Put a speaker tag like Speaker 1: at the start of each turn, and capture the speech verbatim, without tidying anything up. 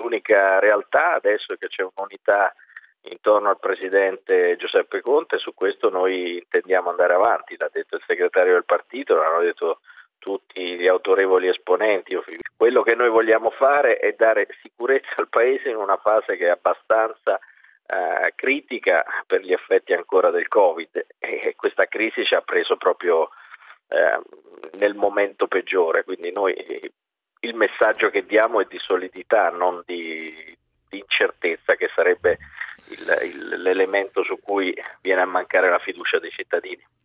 Speaker 1: l'unica realtà adesso è che c'è un'unità intorno al presidente Giuseppe Conte. Su questo noi intendiamo andare avanti, l'ha detto il segretario del partito, l'hanno detto tutti gli autorevoli esponenti. Quello che noi vogliamo fare è dare sicurezza al Paese in una fase che è abbastanza eh, critica per gli effetti ancora del Covid, e questa crisi ci ha preso proprio eh, nel momento peggiore, quindi noi il messaggio che diamo è di solidità, non di, di incertezza, che sarebbe il, il, l'elemento su cui viene a mancare la fiducia dei cittadini.